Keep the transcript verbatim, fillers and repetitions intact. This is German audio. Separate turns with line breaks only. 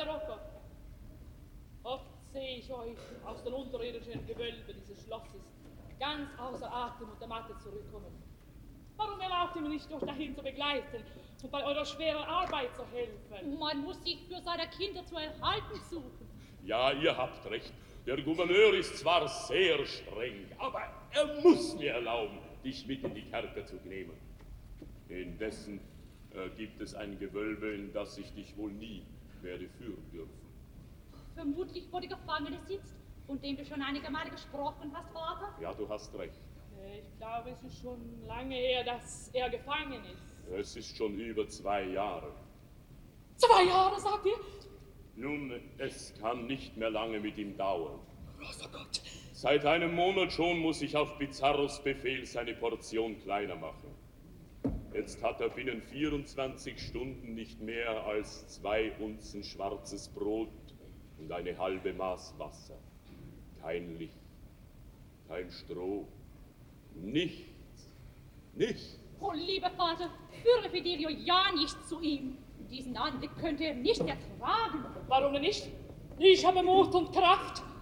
Meister Rocco. Oft sehe ich euch aus den unterirdischen Gewölben dieses Schlosses ganz außer Atem und der Matte zurückkommen. Warum erlaubt ihr mir nicht, euch dahin zu begleiten und bei eurer schweren Arbeit zu helfen?
Man muss sich für seine Kinder zu erhalten suchen.
Ja, ihr habt recht. Der Gouverneur ist zwar sehr streng, aber er muss mir erlauben, dich mit in die Kerker zu nehmen. Indessen äh, gibt es ein Gewölbe, in das ich dich wohl nie werde führen dürfen.
Vermutlich, wo der Gefangene sitzt, von dem du schon einige Male gesprochen hast, Vater?
Ja, du hast recht.
Ich glaube, es ist schon lange her, dass er gefangen ist.
Es ist schon über zwei Jahre.
Zwei Jahre, sagt ihr?
Nun, es kann nicht mehr lange mit ihm dauern.
Großer Gott.
Seit einem Monat schon muss ich auf Pizarros Befehl seine Portion kleiner machen. Jetzt hat er binnen vierundzwanzig Stunden nicht mehr als zwei Unzen schwarzes Brot und eine halbe Maß Wasser. Kein Licht, kein Stroh, nichts, nichts.
Oh, lieber Vater, führe Fidelio ja nicht zu ihm. Diesen Anblick könnte er nicht ertragen.
Warum denn nicht? Ich habe Mut und Kraft.